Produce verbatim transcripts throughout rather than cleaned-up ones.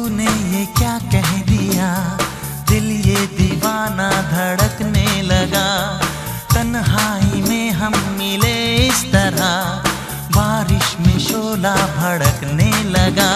तूने ये क्या कह दिया, दिल ये दीवाना धड़कने लगा। तन्हाई में हम मिले इस तरह, बारिश में शोला भड़कने लगा।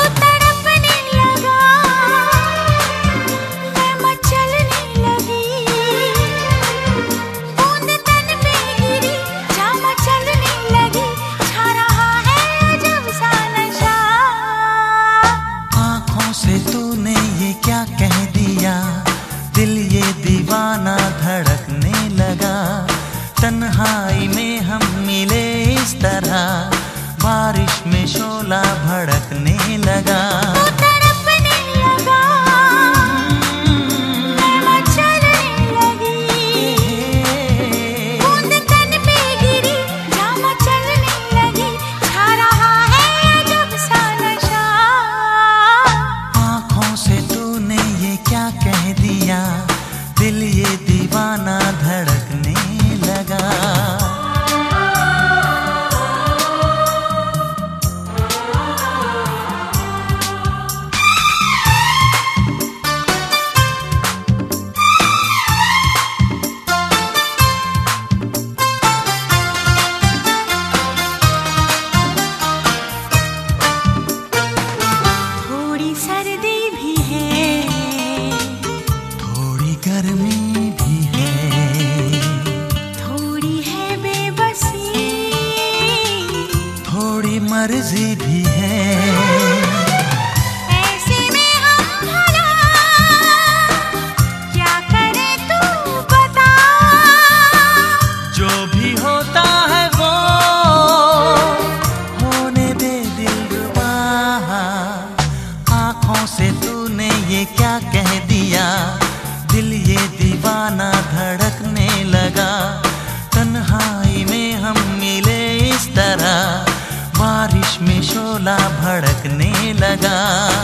तूने ये क्या कह दिया, दिल ये दीवाना धड़कने लगा। तन्हाई में हम मिले इस तरह, बारिश में शोला भड़कने लगा। दिल ये दीवाना धड़कने लगा। थोड़ी सर्दी भी है, गर्मी भी है, थोड़ी है बेबसी, थोड़ी मर्जी भी है। ऐसे में हम भला क्या करें तू बता। जो भी होता है वो होने दे दिलरुबा। आँखों से तूने ये क्या कह दिया, दिल ये दीवाना धड़कने लगा। तन्हाई में हम मिले इस तरह, बारिश में शोला भड़कने लगा।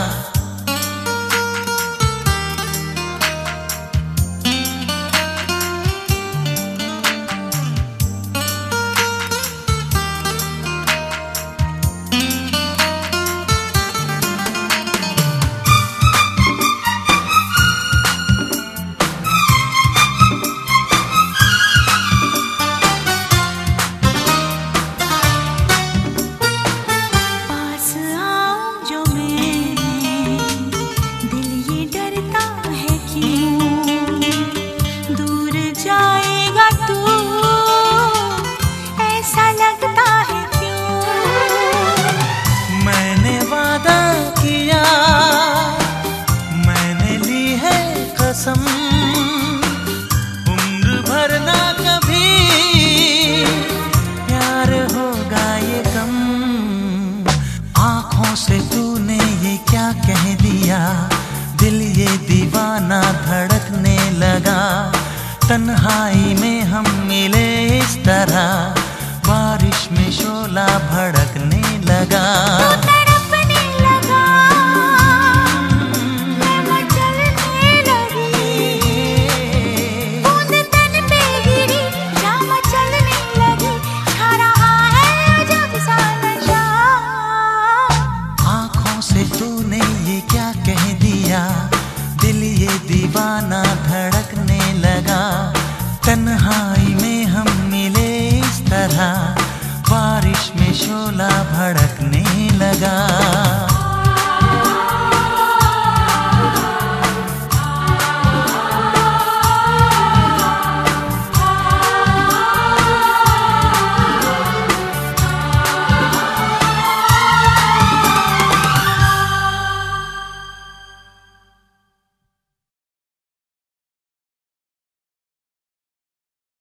उम्र भर ना कभी प्यार होगा ये कम। आँखों से तूने ये क्या कह दिया, दिल ये दीवाना धड़कने लगा। तन्हाई में हम मिले इस तरह, बारिश में शोला भड़कने लगा।